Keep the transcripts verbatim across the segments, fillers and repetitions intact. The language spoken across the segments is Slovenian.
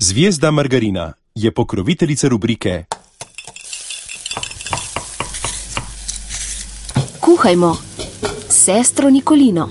Zvezda margarina je pokroviteljica rubrike Kuhajmo s sestro Nikolino.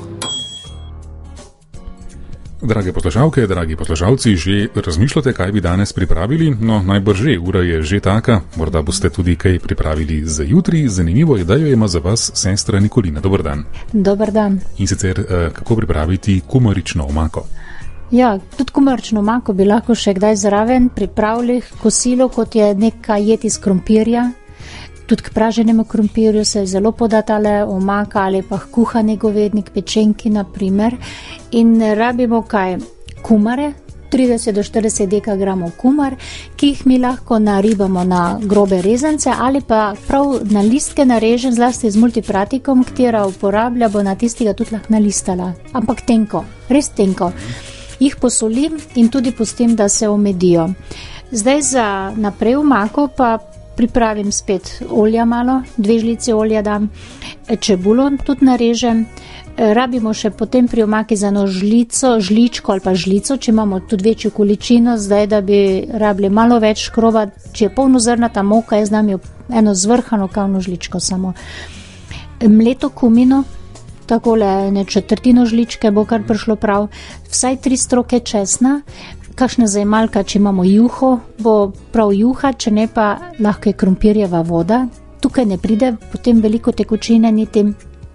Drage poslušalke, dragi poslušalci, že razmišljate, kaj bi danes pripravili? No, najbrž že, ura je že taka, morda boste tudi kaj pripravili za jutri. Zanimivo je, da jo ima za vas sestra Nikolina. Dober dan. Dober dan. In sicer, kako pripraviti kumarično omako? Ja, tudi kumarično omako bi lahko še kdaj zraven pripravili kosilo, kot je nekaj jed iz krompirja. Tudi k praženemu krompirju se zelo poda tale omaka ali pa kuhani govednik, pečenki naprimer. In rabimo kaj? Kumare, trideset do štirideset dekagramov kumar, ki jih mi lahko naribamo na grobe rezance ali pa prav na listke narežem, zlasti z multipratikom, katera uporablja, bo na tistega tudi lahko nalistala. Ampak tenko, res tenko. Jih posolim in tudi pustim, da se omedijo. Zdaj za naprej omako pa pripravim spet olja malo, dve žlici olja dam, čebulo tudi narežem. Rabimo še potem pri omaki za eno žlico, žličko ali pa žlico, če imamo tudi večjo količino, zdaj da bi rabili malo več škroba, če je polnozrnata moka, jaz dam jo eno zvrhano kavno žličko samo. Mleto kumino, takole ne četrtino žličke bo kar prišlo prav, vsaj tri stroke česna, kakšna zajemalka, če imamo juho, bo prav juha, če ne pa lahko je krompirjeva voda, tukaj ne pride potem veliko tekočine niti.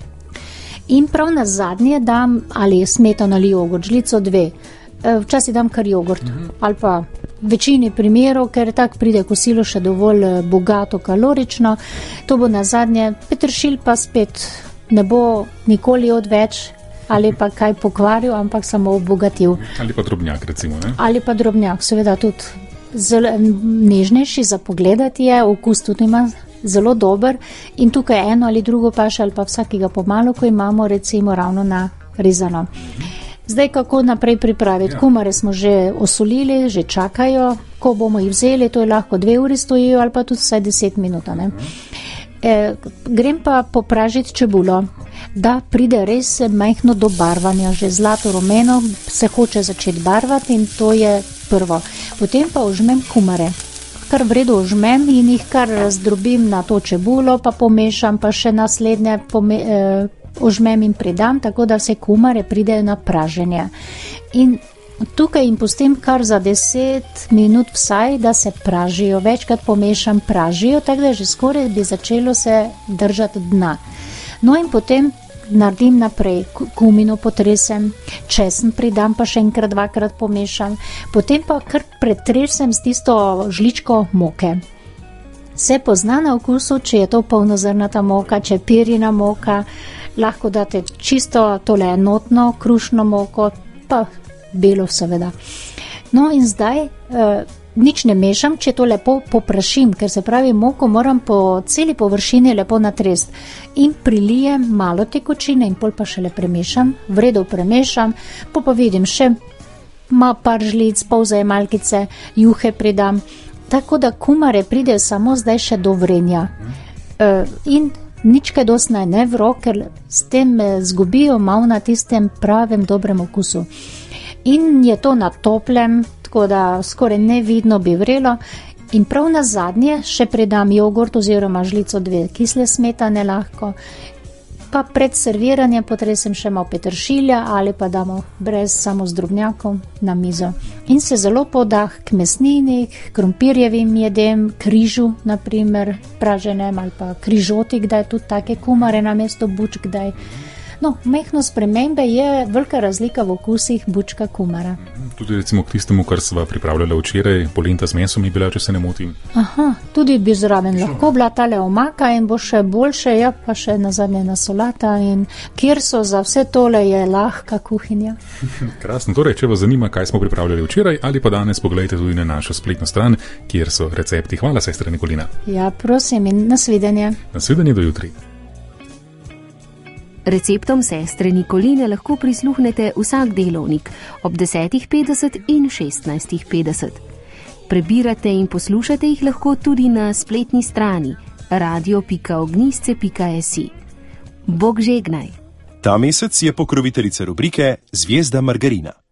In prav na zadnje dam ali smetano ali jogurt, žlico dve. Včasih dam kar jogurt, ali pa v večini primerov, ker tak pride kosilo še dovolj bogato, kalorično. To bo na zadnje, peteršilj pa spet ne bo nikoli odveč, ali pa kaj pokvaril, ampak samo obogatil. Ali pa drobnjak, recimo, ne? Ali pa drobnjak, seveda tudi zelo nežnejši za pogledati je, okus tudi ima zelo dober in tukaj eno ali drugo paše ali pa vsakega pomalo, ko imamo recimo ravno narezano. Zdaj, kako naprej pripraviti? Ja. Kumare smo že osolili, že čakajo, ko bomo jih vzeli, to je lahko dve uri stojijo ali pa tudi vsaj deset minut, ne? E, grem pa popražiti čebulo, da pride res majhno do barvanja, že zlato rumeno se hoče začeti barvati in to je prvo. Potem pa ožmem kumare, kar vredo ožmem in jih kar razdrobim na to čebulo, pa pomešam, pa še naslednje pome, eh, ožmem in pridam, tako da vse kumare pridejo na praženje. In tukaj jim pustim kar za deset minut vsaj, da se pražijo, večkrat pomešam, pražijo, tako da že skoraj bi začelo se držati dna. No in potem naredim naprej, kumino potresem, česen pridam, pa še enkrat, dvakrat pomešam, potem pa kar pretresem s tisto žličko moke. Se pozna na okusu, če je to polnozrnata moka, če je pirina moka, lahko date čisto tole enotno krušno moko, pa belo seveda. No in zdaj eh, nič ne mešam, če to lepo poprašim, ker se pravi, moko moram po celi površini lepo natresti. In prilijem malo tekočine in pol pa šele premešam, vredo premešam, pa pa vidim še ma par žlic, pol zajemalkice, juhe pridam. Tako da kumare pridejo samo zdaj še do vrenja. E, in nič kaj dosti naj ne vro, ker s tem zgubijo malo na tistem pravem dobrem okusu. In je to na toplem, tako da skoraj nevidno bi vrelo. In prav na zadnje še pridam jogurt oziroma žlico dve kisle smetane lahko, pa pred serviranjem potresem še malo peteršilja ali pa damo brez samo z drobnjakom na mizo. In se zelo poda k mesnini, k krompirjevim jedem, križu naprimer, praženem ali pa križoti, kdaj tudi take kumare na mesto bučk, kdaj. No, mehno spremembe je velika razlika v okusih bučka kumara. Tudi recimo k tistemu, kar sva pripravljala včeraj, polenta z mesom je bila, če se ne motim. Aha, tudi bi zraven lahko bila tale omaka in bo še boljše, ja, pa še nazadnje na solata in kjer so za vse tole je lahka kuhinja. Krasno, torej, če vas zanima, kaj smo pripravljali včeraj ali pa danes, pogledajte tudi na našo spletno stran, kjer so recepti. Hvala, sestra Nikolina. Ja, prosim in nasvidenje. Nasvidenje do jutri. Receptom sestre Nikoline lahko prisluhnete vsak delovnik ob desetih petdeset in šestnajstih petdeset. Prebirate in poslušate jih lahko tudi na spletni strani radio pika ognjišče pika si. Bog žegnaj. Ta mesec je pokroviteljica rubrike Zvezda margarina.